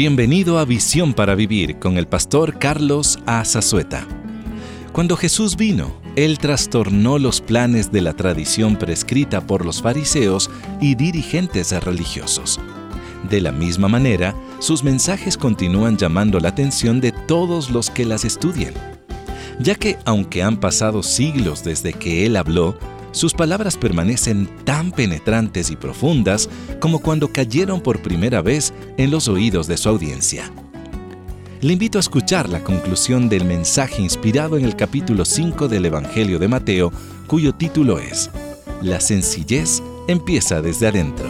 Bienvenido a Visión para Vivir con el pastor Carlos A. Zazueta. Cuando Jesús vino, Él trastornó los planes de la tradición prescrita por los fariseos y dirigentes religiosos. De la misma manera, sus mensajes continúan llamando la atención de todos los que las estudian, ya que aunque han pasado siglos desde que Él habló, sus palabras permanecen tan penetrantes y profundas como cuando cayeron por primera vez en los oídos de su audiencia. Le invito a escuchar la conclusión del mensaje inspirado en el capítulo 5 del Evangelio de Mateo, cuyo título es La sencillez empieza desde adentro.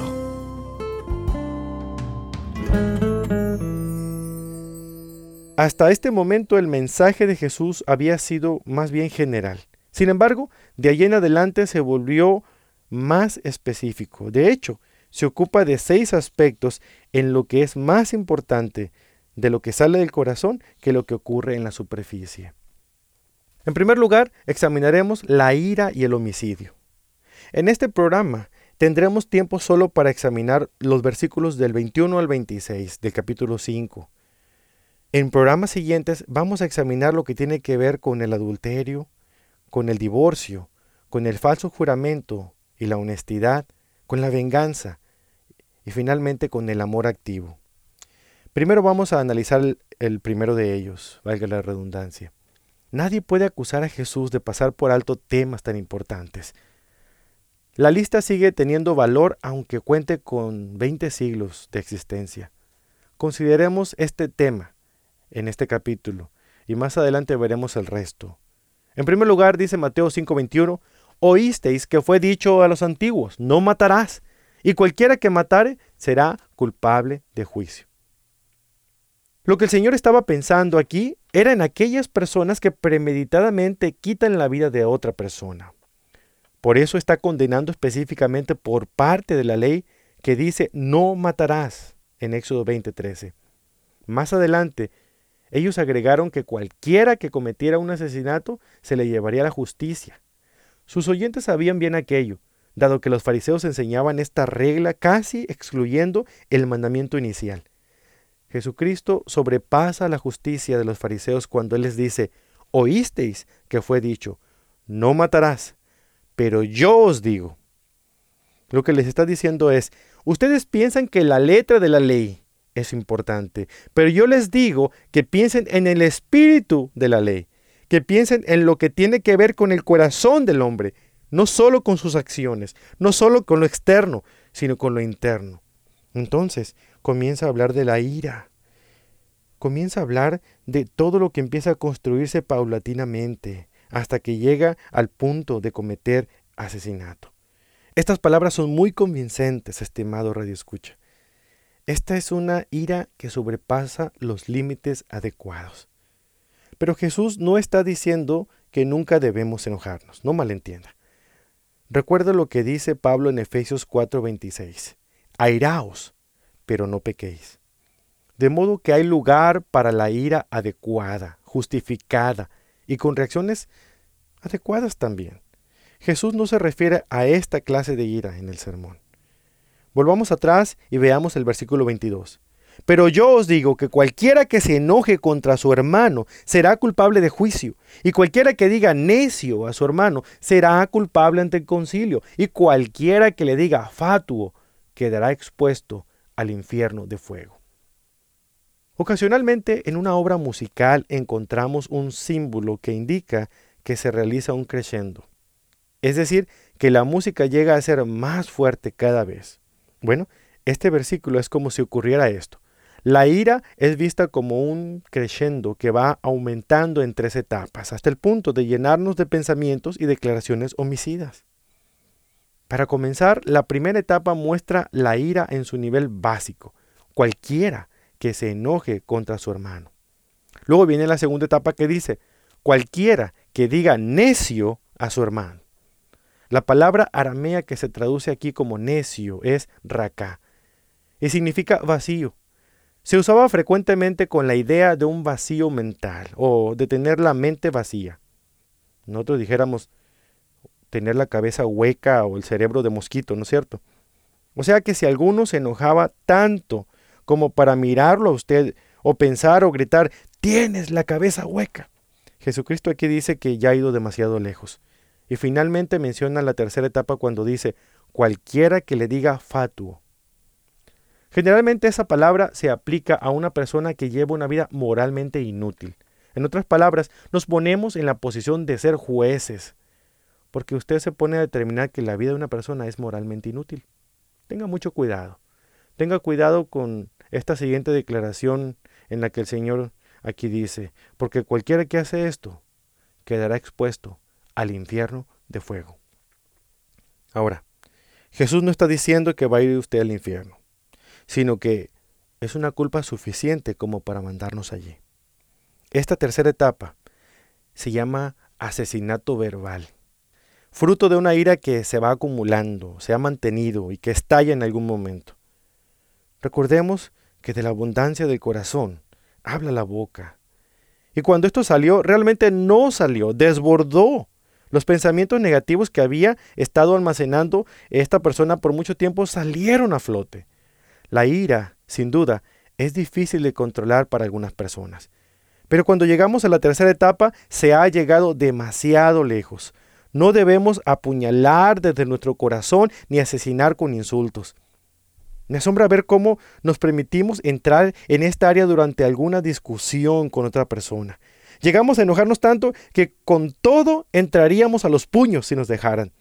Hasta este momento el mensaje de Jesús había sido más bien general. Sin embargo, de allí en adelante se volvió más específico. De hecho, se ocupa de 6 aspectos en lo que es más importante de lo que sale del corazón que lo que ocurre en la superficie. En primer lugar, examinaremos la ira y el homicidio. En este programa tendremos tiempo solo para examinar los versículos del 21 al 26 del capítulo 5. En programas siguientes vamos a examinar lo que tiene que ver con el adulterio, con el divorcio, con el falso juramento y la honestidad, con la venganza y finalmente con el amor activo. Primero vamos a analizar el primero de ellos, valga la redundancia. Nadie puede acusar a Jesús de pasar por alto temas tan importantes. La lista sigue teniendo valor aunque cuente con 20 siglos de existencia. Consideremos este tema en este capítulo y más adelante veremos el resto. En primer lugar, dice Mateo 5:21, oísteis que fue dicho a los antiguos, no matarás, y cualquiera que matare será culpable de juicio. Lo que el Señor estaba pensando aquí era en aquellas personas que premeditadamente quitan la vida de otra persona. Por eso está condenando específicamente por parte de la ley que dice no matarás en Éxodo 20:13. Más adelante, ellos agregaron que cualquiera que cometiera un asesinato se le llevaría a la justicia. Sus oyentes sabían bien aquello, dado que los fariseos enseñaban esta regla casi excluyendo el mandamiento inicial. Jesucristo sobrepasa la justicia de los fariseos cuando Él les dice, oísteis que fue dicho, no matarás, pero yo os digo. Lo que les está diciendo es, ustedes piensan que la letra de la ley es importante, pero yo les digo que piensen en el espíritu de la ley, que piensen en lo que tiene que ver con el corazón del hombre, no solo con sus acciones, no solo con lo externo, sino con lo interno. Entonces comienza a hablar de la ira, comienza a hablar de todo lo que empieza a construirse paulatinamente hasta que llega al punto de cometer asesinato. Estas palabras son muy convincentes, estimado radioescucha. Esta es una ira que sobrepasa los límites adecuados. Pero Jesús no está diciendo que nunca debemos enojarnos, no malentienda. Recuerda lo que dice Pablo en Efesios 4:26. Airaos, pero no pequéis. De modo que hay lugar para la ira adecuada, justificada y con reacciones adecuadas también. Jesús no se refiere a esta clase de ira en el sermón. Volvamos atrás y veamos el versículo 22. Pero yo os digo que cualquiera que se enoje contra su hermano será culpable de juicio, y cualquiera que diga necio a su hermano será culpable ante el concilio, y cualquiera que le diga fatuo quedará expuesto al infierno de fuego. Ocasionalmente en una obra musical encontramos un símbolo que indica que se realiza un crescendo, es decir, que la música llega a ser más fuerte cada vez. Bueno, este versículo es como si ocurriera esto. La ira es vista como un crescendo que va aumentando en 3 etapas, hasta el punto de llenarnos de pensamientos y declaraciones homicidas. Para comenzar, la primera etapa muestra la ira en su nivel básico, cualquiera que se enoje contra su hermano. Luego viene la segunda etapa que dice, cualquiera que diga necio a su hermano. La palabra aramea que se traduce aquí como necio es raká y significa vacío. Se usaba frecuentemente con la idea de un vacío mental o de tener la mente vacía. Nosotros dijéramos tener la cabeza hueca o el cerebro de mosquito, ¿no es cierto? O sea que si alguno se enojaba tanto como para mirarlo a usted o pensar o gritar, tienes la cabeza hueca. Jesucristo aquí dice que ya ha ido demasiado lejos. Y finalmente menciona la tercera etapa cuando dice, cualquiera que le diga fatuo. Generalmente esa palabra se aplica a una persona que lleva una vida moralmente inútil. En otras palabras, nos ponemos en la posición de ser jueces, porque usted se pone a determinar que la vida de una persona es moralmente inútil. Tenga mucho cuidado. Tenga cuidado con esta siguiente declaración en la que el Señor aquí dice, porque cualquiera que hace esto quedará expuesto al infierno de fuego. Ahora, Jesús no está diciendo que va a ir usted al infierno, sino que es una culpa suficiente como para mandarnos allí. Esta tercera etapa se llama asesinato verbal, fruto de una ira que se va acumulando, se ha mantenido y que estalla en algún momento. Recordemos que de la abundancia del corazón habla la boca. Y cuando esto salió, realmente no salió, desbordó. Los pensamientos negativos que había estado almacenando esta persona por mucho tiempo salieron a flote. La ira, sin duda, es difícil de controlar para algunas personas. Pero cuando llegamos a la tercera etapa, se ha llegado demasiado lejos. No debemos apuñalar desde nuestro corazón ni asesinar con insultos. Me asombra ver cómo nos permitimos entrar en esta área durante alguna discusión con otra persona. Llegamos a enojarnos tanto que con todo entraríamos a los puños si nos dejaran.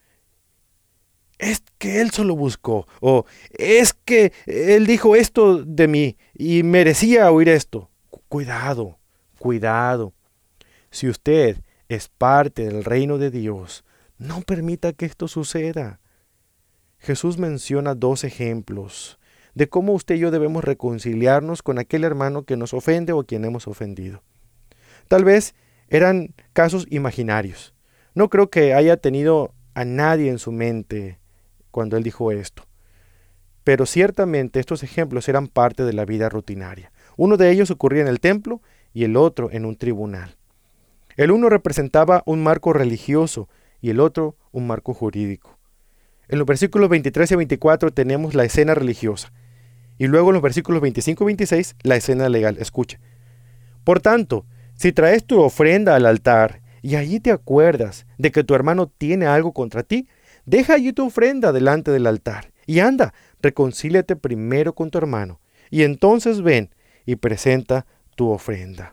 Es que él solo buscó, o es que él dijo esto de mí y merecía oír esto. Cuidado, cuidado. Si usted es parte del reino de Dios, no permita que esto suceda. Jesús menciona 2 ejemplos de cómo usted y yo debemos reconciliarnos con aquel hermano que nos ofende o a quien hemos ofendido. Tal vez eran casos imaginarios. No creo que haya tenido a nadie en su mente cuando él dijo esto. Pero ciertamente estos ejemplos eran parte de la vida rutinaria. Uno de ellos ocurría en el templo y el otro en un tribunal. El uno representaba un marco religioso y el otro un marco jurídico. En los versículos 23 y 24 tenemos la escena religiosa. Y luego en los versículos 25 y 26 la escena legal. Escucha. Por tanto, si traes tu ofrenda al altar y allí te acuerdas de que tu hermano tiene algo contra ti, deja allí tu ofrenda delante del altar y anda, reconcíliate primero con tu hermano y entonces ven y presenta tu ofrenda.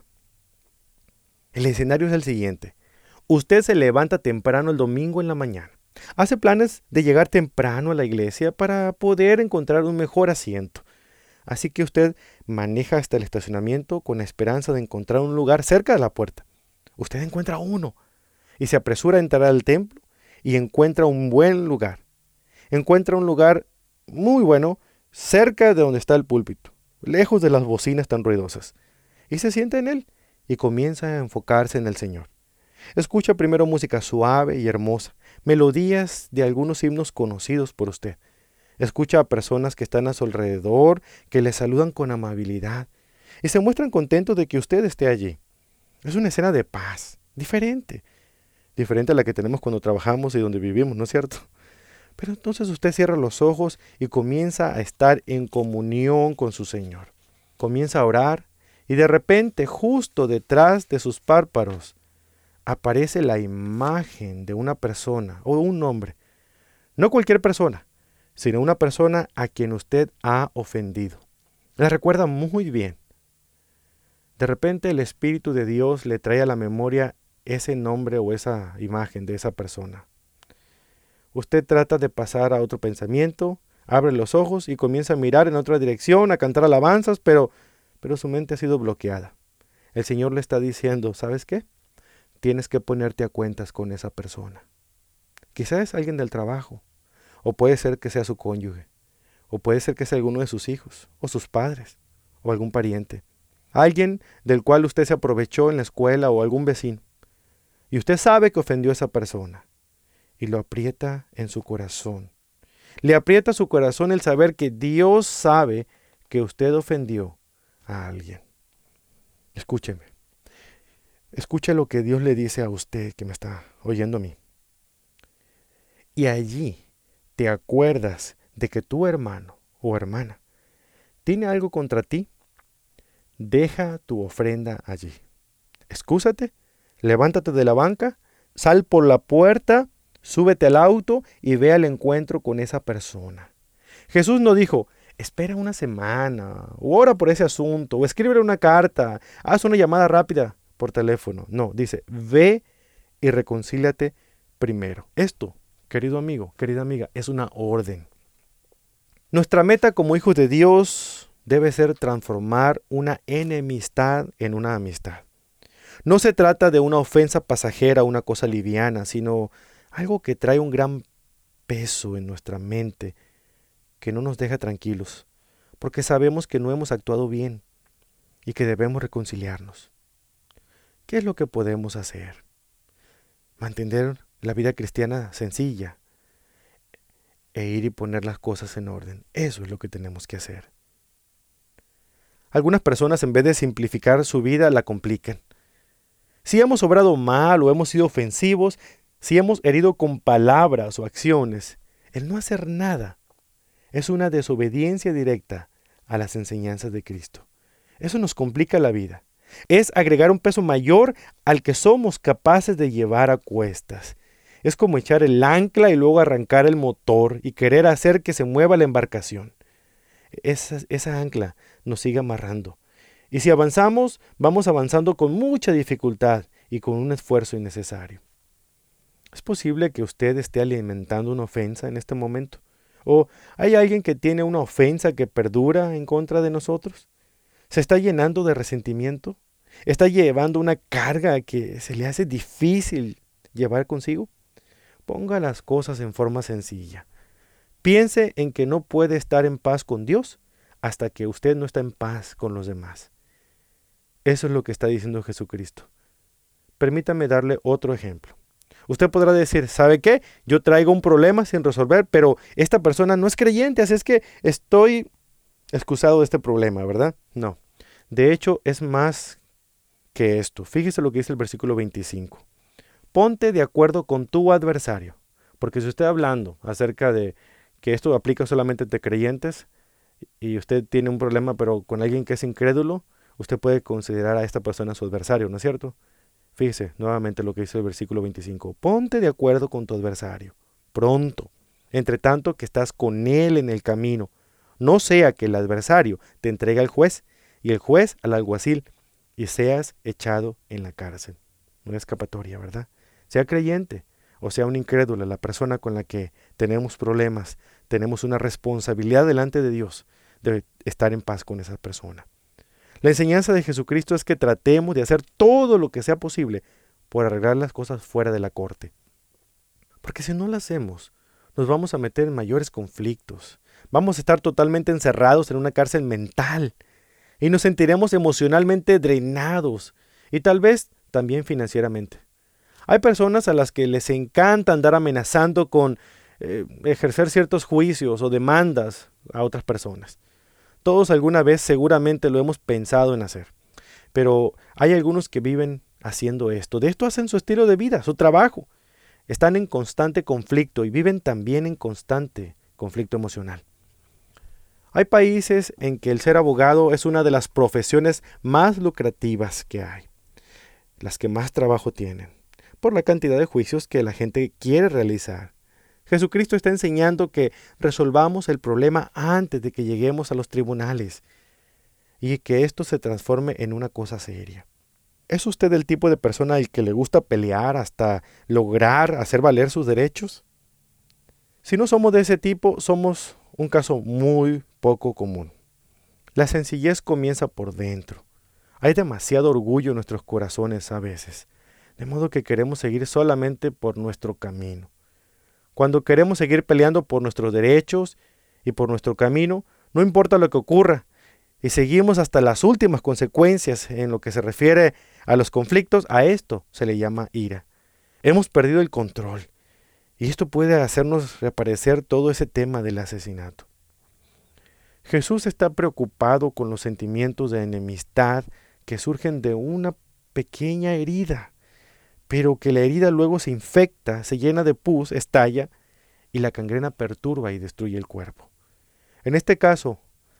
El escenario es el siguiente. Usted se levanta temprano el domingo en la mañana. Hace planes de llegar temprano a la iglesia para poder encontrar un mejor asiento. Así que usted maneja hasta el estacionamiento con la esperanza de encontrar un lugar cerca de la puerta. Usted encuentra uno y se apresura a entrar al templo y encuentra un buen lugar. Encuentra un lugar muy bueno cerca de donde está el púlpito, lejos de las bocinas tan ruidosas. Y se sienta en él y comienza a enfocarse en el Señor. Escucha primero música suave y hermosa, melodías de algunos himnos conocidos por usted. Escucha a personas que están a su alrededor, que le saludan con amabilidad y se muestran contentos de que usted esté allí. Es una escena de paz, diferente a la que tenemos cuando trabajamos y donde vivimos, ¿no es cierto? Pero entonces usted cierra los ojos y comienza a estar en comunión con su Señor. Comienza a orar y de repente, justo detrás de sus párpados, aparece la imagen de una persona o un hombre. No cualquier persona, sino una persona a quien usted ha ofendido. La recuerda muy bien. De repente el Espíritu de Dios le trae a la memoria ese nombre o esa imagen de esa persona. Usted trata de pasar a otro pensamiento, abre los ojos y comienza a mirar en otra dirección, a cantar alabanzas, pero su mente ha sido bloqueada. El Señor le está diciendo, ¿sabes qué? Tienes que ponerte a cuentas con esa persona. Quizás es alguien del trabajo, o puede ser que sea su cónyuge, o puede ser que sea alguno de sus hijos, o sus padres, o algún pariente. Alguien del cual usted se aprovechó en la escuela o algún vecino. Y usted sabe que ofendió a esa persona. Y lo aprieta en su corazón. Le aprieta su corazón el saber que Dios sabe que usted ofendió a alguien. Escúcheme. Escuche lo que Dios le dice a usted que me está oyendo a mí. Y allí te acuerdas de que tu hermano o hermana tiene algo contra ti, deja tu ofrenda allí. Excúsate, levántate de la banca, sal por la puerta, súbete al auto y ve al encuentro con esa persona. Jesús no dijo, espera una semana, o ora por ese asunto, o escríbele una carta, haz una llamada rápida por teléfono. No, dice, ve y reconcíliate primero. Esto, querido amigo, querida amiga, es una orden. Nuestra meta como hijos de Dios debe ser transformar una enemistad en una amistad. No se trata de una ofensa pasajera, una cosa liviana, sino algo que trae un gran peso en nuestra mente, que no nos deja tranquilos, porque sabemos que no hemos actuado bien y que debemos reconciliarnos. ¿Qué es lo que podemos hacer? Mantener la vida cristiana sencilla e ir y poner las cosas en orden. Eso es lo que tenemos que hacer. Algunas personas, en vez de simplificar su vida, la complican. Si hemos obrado mal o hemos sido ofensivos, si hemos herido con palabras o acciones, el no hacer nada es una desobediencia directa a las enseñanzas de Cristo. Eso nos complica la vida. Es agregar un peso mayor al que somos capaces de llevar a cuestas. Es como echar el ancla y luego arrancar el motor y querer hacer que se mueva la embarcación. Esa ancla nos sigue amarrando. Y si avanzamos, vamos avanzando con mucha dificultad y con un esfuerzo innecesario. ¿Es posible que usted esté alimentando una ofensa en este momento? ¿O hay alguien que tiene una ofensa que perdura en contra de nosotros? ¿Se está llenando de resentimiento? ¿Está llevando una carga que se le hace difícil llevar consigo? Ponga las cosas en forma sencilla. Piense en que no puede estar en paz con Dios hasta que usted no está en paz con los demás. Eso es lo que está diciendo Jesucristo. Permítame darle otro ejemplo. Usted podrá decir, ¿sabe qué? Yo traigo un problema sin resolver, pero esta persona no es creyente, así es que estoy excusado de este problema, ¿verdad? No. De hecho, es más que esto. Fíjese lo que dice el versículo 25. Ponte de acuerdo con tu adversario. Porque si usted hablando acerca de que esto aplica solamente entre creyentes y usted tiene un problema pero con alguien que es incrédulo, usted puede considerar a esta persona su adversario, ¿no es cierto? Fíjese nuevamente lo que dice el versículo 25. Ponte de acuerdo con tu adversario, pronto, entre tanto que estás con él en el camino. No sea que el adversario te entregue al juez y el juez al alguacil y seas echado en la cárcel. No hay escapatoria, ¿verdad? Sea creyente o sea un incrédulo, la persona con la que tenemos problemas, tenemos una responsabilidad delante de Dios de estar en paz con esa persona. La enseñanza de Jesucristo es que tratemos de hacer todo lo que sea posible por arreglar las cosas fuera de la corte. Porque si no lo hacemos, nos vamos a meter en mayores conflictos. Vamos a estar totalmente encerrados en una cárcel mental y nos sentiremos emocionalmente drenados y tal vez también financieramente. Hay personas a las que les encanta andar amenazando con ejercer ciertos juicios o demandas a otras personas. Todos alguna vez seguramente lo hemos pensado en hacer, pero hay algunos que viven haciendo esto. De esto hacen su estilo de vida, su trabajo. Están en constante conflicto y viven también en constante conflicto emocional. Hay países en que el ser abogado es una de las profesiones más lucrativas que hay, las que más trabajo tienen, por la cantidad de juicios que la gente quiere realizar. Jesucristo está enseñando que resolvamos el problema antes de que lleguemos a los tribunales y que esto se transforme en una cosa seria. ¿Es usted el tipo de persona al que le gusta pelear hasta lograr hacer valer sus derechos? Si no somos de ese tipo, somos un caso muy poco común. La sencillez comienza por dentro. Hay demasiado orgullo en nuestros corazones a veces, de modo que queremos seguir solamente por nuestro camino. Cuando queremos seguir peleando por nuestros derechos y por nuestro camino, no importa lo que ocurra, y seguimos hasta las últimas consecuencias en lo que se refiere a los conflictos, a esto se le llama ira. Hemos perdido el control, y esto puede hacernos reaparecer todo ese tema del asesinato. Jesús está preocupado con los sentimientos de enemistad que surgen de una pequeña herida, pero que la herida luego se infecta, se llena de pus, estalla y la gangrena perturba y destruye el cuerpo. En este caso,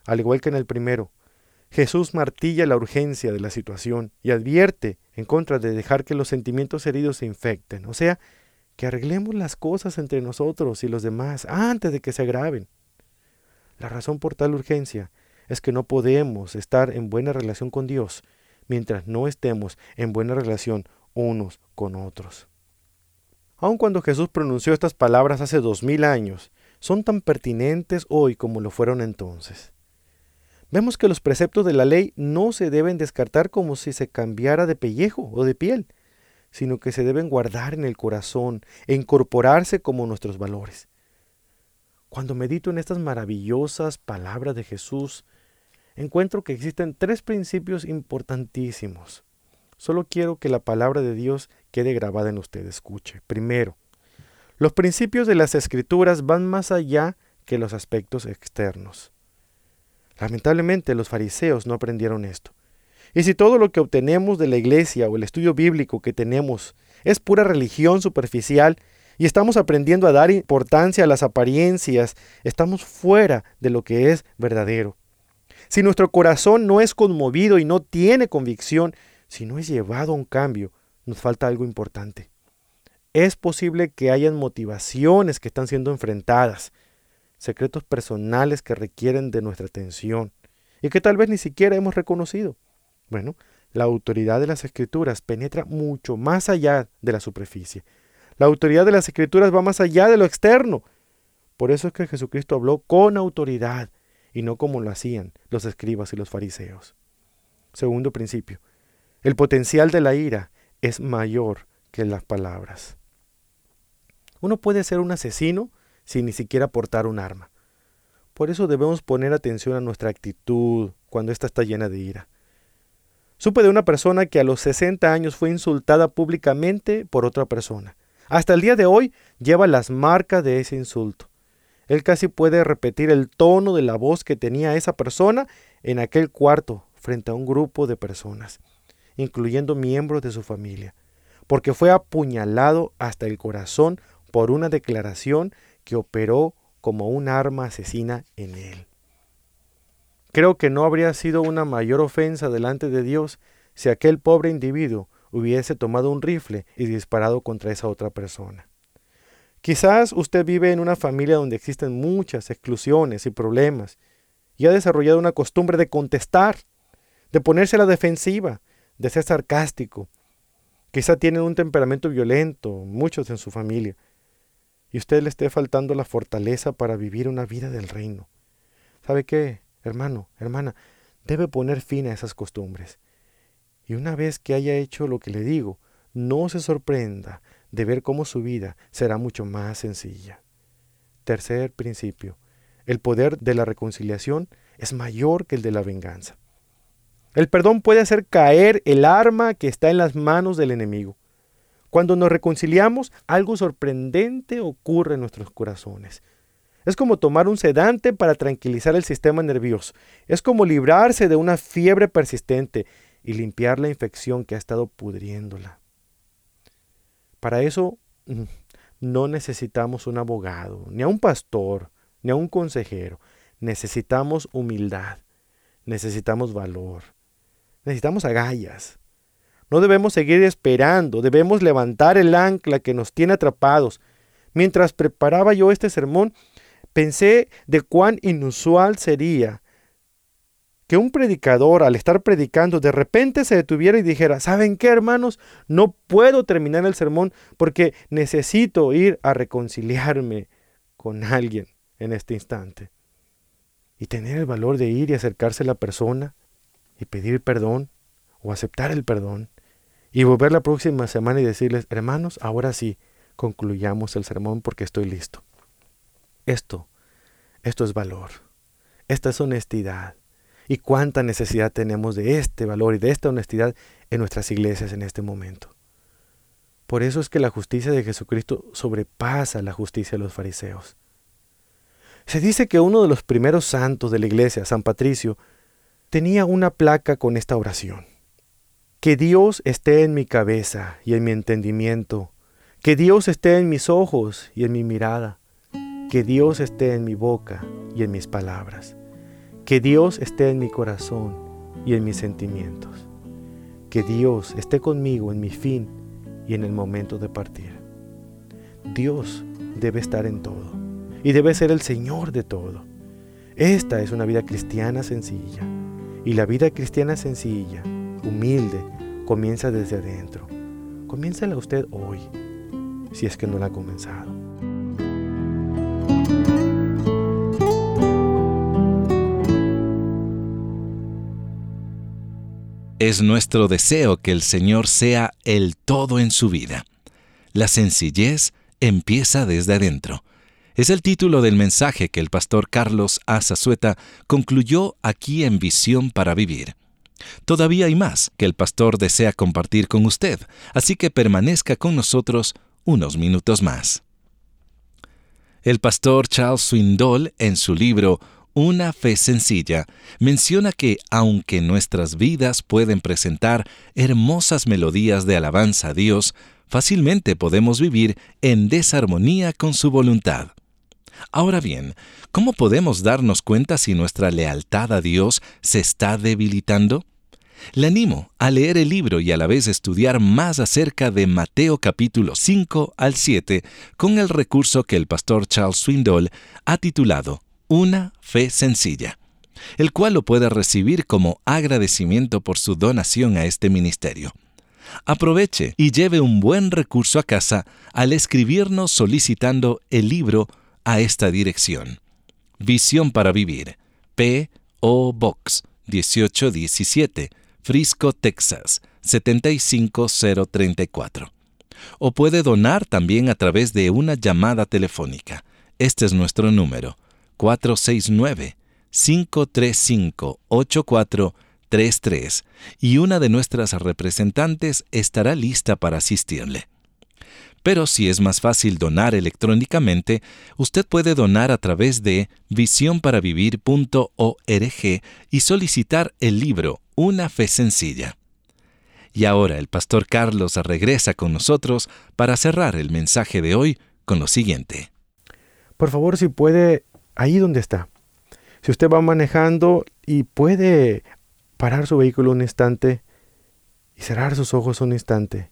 Al igual que en el primero, Jesús martilla la urgencia de la situación y advierte en contra de dejar que los sentimientos heridos se infecten. O sea, que arreglemos las cosas entre nosotros y los demás antes de que se agraven. La razón por tal urgencia es que no podemos estar en buena relación con Dios mientras no estemos en buena relación unos con otros. Aun cuando Jesús pronunció estas palabras hace 2000 años, son tan pertinentes hoy como lo fueron entonces. Vemos que los preceptos de la ley no se deben descartar como si se cambiara de pellejo o de piel, sino que se deben guardar en el corazón e incorporarse como nuestros valores. Cuando medito en estas maravillosas palabras de Jesús, encuentro que existen 3 principios importantísimos. Solo quiero que la palabra de Dios quede grabada en usted. Escuche. Primero, los principios de las Escrituras van más allá que los aspectos externos. Lamentablemente, los fariseos no aprendieron esto. Y si todo lo que obtenemos de la iglesia o el estudio bíblico que tenemos es pura religión superficial y estamos aprendiendo a dar importancia a las apariencias, estamos fuera de lo que es verdadero. Si nuestro corazón no es conmovido y no tiene convicción, si no es llevado a un cambio, nos falta algo importante. Es posible que hayan motivaciones que están siendo enfrentadas, secretos personales que requieren de nuestra atención y que tal vez ni siquiera hemos reconocido. Bueno, la autoridad de las Escrituras penetra mucho más allá de la superficie. La autoridad de las Escrituras va más allá de lo externo. Por eso es que Jesucristo habló con autoridad y no como lo hacían los escribas y los fariseos. Segundo principio, el potencial de la ira es mayor que las palabras. Uno puede ser un asesino sin ni siquiera portar un arma. Por eso debemos poner atención a nuestra actitud cuando ésta está llena de ira. Supe de una persona que a los 60 años fue insultada públicamente por otra persona. Hasta el día de hoy lleva las marcas de ese insulto. Él casi puede repetir el tono de la voz que tenía esa persona en aquel cuarto frente a un grupo de personas, incluyendo miembros de su familia, porque fue apuñalado hasta el corazón por una declaración que operó como un arma asesina en él. Creo que no habría sido una mayor ofensa delante de Dios si aquel pobre individuo hubiese tomado un rifle y disparado contra esa otra persona. Quizás usted vive en una familia donde existen muchas exclusiones y problemas y ha desarrollado una costumbre de contestar, de ponerse a la defensiva, de ser sarcástico. Quizá tienen un temperamento violento, muchos en su familia, y usted le esté faltando la fortaleza para vivir una vida del reino. ¿Sabe qué, hermano, hermana? Debe poner fin a esas costumbres. Y una vez que haya hecho lo que le digo, no se sorprenda de ver cómo su vida será mucho más sencilla. Tercer principio, el poder de la reconciliación es mayor que el de la venganza. El perdón puede hacer caer el arma que está en las manos del enemigo. Cuando nos reconciliamos, algo sorprendente ocurre en nuestros corazones. Es como tomar un sedante para tranquilizar el sistema nervioso. Es como librarse de una fiebre persistente y limpiar la infección que ha estado pudriéndola. Para eso no necesitamos un abogado, ni a un pastor, ni a un consejero. Necesitamos humildad, necesitamos valor, necesitamos agallas. No debemos seguir esperando, debemos levantar el ancla que nos tiene atrapados. Mientras preparaba yo este sermón, pensé de cuán inusual sería que un predicador, al estar predicando, de repente se detuviera y dijera: ¿saben qué, hermanos? No puedo terminar el sermón porque necesito ir a reconciliarme con alguien en este instante. Y tener el valor de ir y acercarse a la persona y pedir perdón o aceptar el perdón y volver la próxima semana y decirles: hermanos, ahora sí, concluyamos el sermón porque estoy listo. Esto es valor. Esta es honestidad. Y cuánta necesidad tenemos de este valor y de esta honestidad en nuestras iglesias en este momento. Por eso es que la justicia de Jesucristo sobrepasa la justicia de los fariseos. Se dice que uno de los primeros santos de la iglesia, San Patricio, tenía una placa con esta oración: que Dios esté en mi cabeza y en mi entendimiento, que Dios esté en mis ojos y en mi mirada, que Dios esté en mi boca y en mis palabras, Que Dios esté en mi corazón y en mis sentimientos. Que Dios esté conmigo en mi fin y en el momento de partir. Dios debe estar en todo y debe ser el Señor de todo. Esta es una vida cristiana sencilla, y la vida cristiana sencilla, humilde, comienza desde adentro. Comiénzala usted hoy, si es que no la ha comenzado. Es nuestro deseo que el Señor sea el todo en su vida. La sencillez empieza desde adentro. Es el título del mensaje que el pastor Carlos A. Zazueta concluyó aquí en Visión para Vivir. Todavía hay más que el pastor desea compartir con usted, así que permanezca con nosotros unos minutos más. El pastor Charles Swindoll, en su libro Una fe sencilla, menciona que aunque nuestras vidas pueden presentar hermosas melodías de alabanza a Dios, fácilmente podemos vivir en desarmonía con su voluntad. Ahora bien, ¿cómo podemos darnos cuenta si nuestra lealtad a Dios se está debilitando? Le animo a leer el libro y a la vez estudiar más acerca de Mateo capítulo 5 al 7 con el recurso que el pastor Charles Swindoll ha titulado Una fe sencilla, el cual lo puede recibir como agradecimiento por su donación a este ministerio. Aproveche y lleve un buen recurso a casa al escribirnos solicitando el libro a esta dirección. Visión para Vivir, P.O. Box 1817, Frisco, Texas 75034. O puede donar también a través de una llamada telefónica. Este es nuestro número, 469-535-8433, y una de nuestras representantes estará lista para asistirle. Pero si es más fácil donar electrónicamente, usted puede donar a través de visionparavivir.org y solicitar el libro Una fe sencilla. Y ahora el pastor Carlos regresa con nosotros para cerrar el mensaje de hoy con lo siguiente. Por favor, si puede, ahí donde está. Si usted va manejando y puede parar su vehículo un instante y cerrar sus ojos un instante,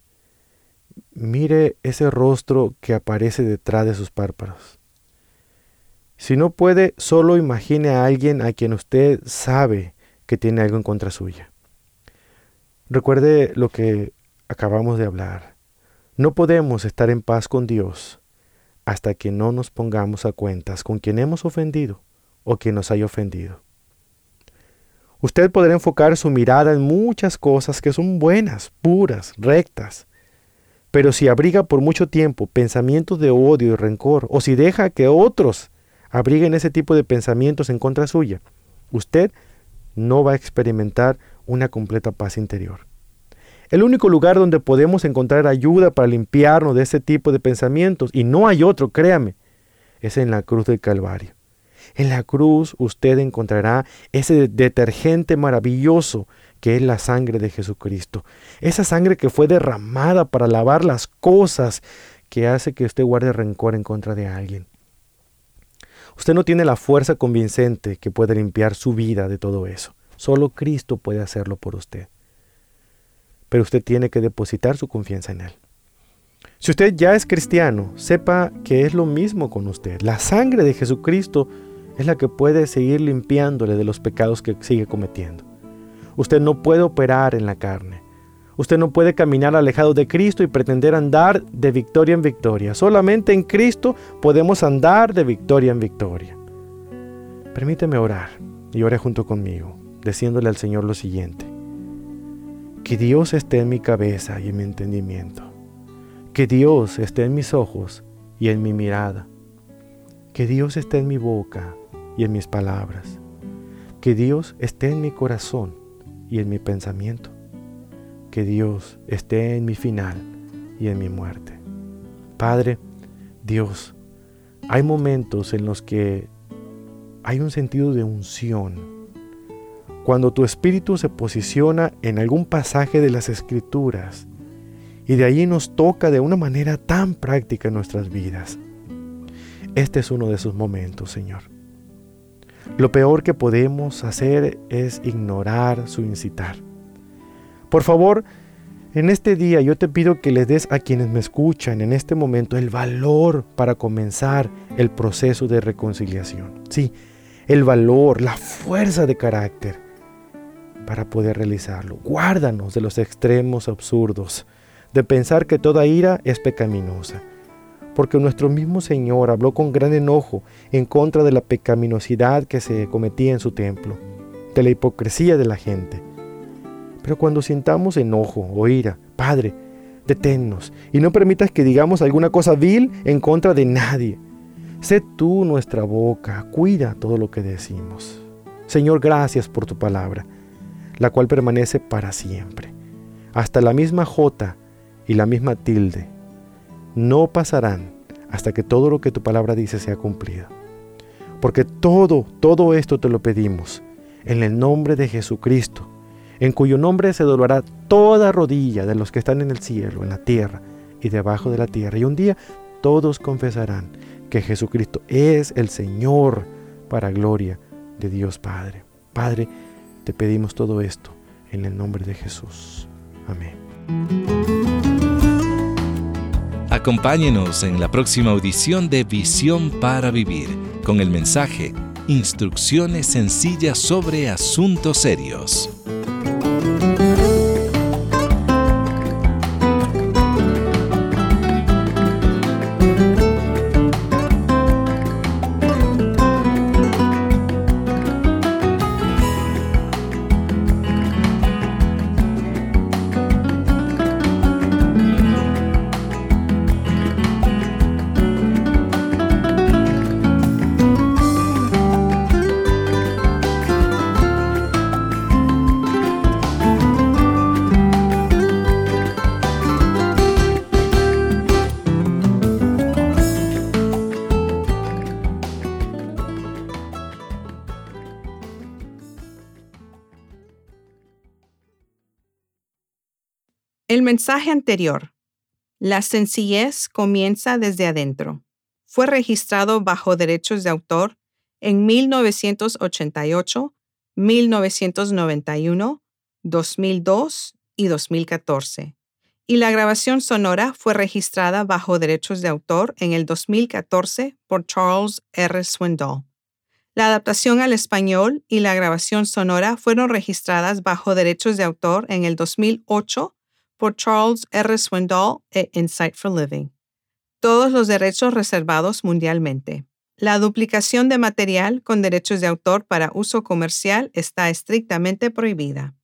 mire ese rostro que aparece detrás de sus párpados. Si no puede, solo imagine a alguien a quien usted sabe que tiene algo en contra suya. Recuerde lo que acabamos de hablar. No podemos estar en paz con Dios hasta que no nos pongamos a cuentas con quien hemos ofendido o quien nos haya ofendido. Usted podrá enfocar su mirada en muchas cosas que son buenas, puras, rectas. Pero si abriga por mucho tiempo pensamientos de odio y rencor, o si deja que otros abriguen ese tipo de pensamientos en contra suya, usted no va a experimentar una completa paz interior. El único lugar donde podemos encontrar ayuda para limpiarnos de ese tipo de pensamientos, y no hay otro, créame, es en la cruz del Calvario. En la cruz usted encontrará ese detergente maravilloso que es la sangre de Jesucristo. Esa sangre que fue derramada para lavar las cosas que hace que usted guarde rencor en contra de alguien. Usted no tiene la fuerza convincente que puede limpiar su vida de todo eso. Solo Cristo puede hacerlo por usted. Pero usted tiene que depositar su confianza en Él. Si usted ya es cristiano, sepa que es lo mismo con usted. La sangre de Jesucristo es la que puede seguir limpiándole de los pecados que sigue cometiendo. Usted no puede operar en la carne. Usted no puede caminar alejado de Cristo y pretender andar de victoria en victoria. Solamente en Cristo podemos andar de victoria en victoria. Permíteme orar y ore junto conmigo, diciéndole al Señor lo siguiente. Que Dios esté en mi cabeza y en mi entendimiento. Que Dios esté en mis ojos y en mi mirada. Que Dios esté en mi boca y en mis palabras. Que Dios esté en mi corazón y en mi pensamiento. Que Dios esté en mi final y en mi muerte. Padre, Dios, hay momentos en los que hay un sentido de unción. Cuando tu espíritu se posiciona en algún pasaje de las Escrituras y de allí nos toca de una manera tan práctica en nuestras vidas. Este es uno de esos momentos, Señor. Lo peor que podemos hacer es ignorar su incitar. Por favor, en este día yo te pido que les des a quienes me escuchan en este momento el valor para comenzar el proceso de reconciliación. Sí, el valor, la fuerza de carácter para poder realizarlo. Guárdanos de los extremos absurdos, de pensar que toda ira es pecaminosa. Porque nuestro mismo Señor habló con gran enojo en contra de la pecaminosidad que se cometía en su templo, de la hipocresía de la gente. Pero cuando sintamos enojo o ira, Padre, deténnos y no permitas que digamos alguna cosa vil en contra de nadie. Sé tú nuestra boca, cuida todo lo que decimos. Señor, gracias por tu palabra, la cual permanece para siempre. Hasta la misma jota y la misma tilde no pasarán hasta que todo lo que tu palabra dice sea cumplido. Porque todo esto te lo pedimos en el nombre de Jesucristo, en cuyo nombre se doblará toda rodilla de los que están en el cielo, en la tierra y debajo de la tierra. Y un día todos confesarán que Jesucristo es el Señor, para gloria de Dios Padre. Padre, te pedimos todo esto en el nombre de Jesús. Amén. Acompáñenos en la próxima audición de Visión para Vivir con el mensaje Instrucciones sencillas sobre asuntos serios. El mensaje anterior. La sencillez comienza desde adentro. Fue registrado bajo derechos de autor en 1988, 1991, 2002 y 2014. Y la grabación sonora fue registrada bajo derechos de autor en el 2014 por Charles R. Swindoll. La adaptación al español y la grabación sonora fueron registradas bajo derechos de autor en el 2008 por Charles R. Swindoll e Insight for Living. Todos los derechos reservados mundialmente. La duplicación de material con derechos de autor para uso comercial está estrictamente prohibida.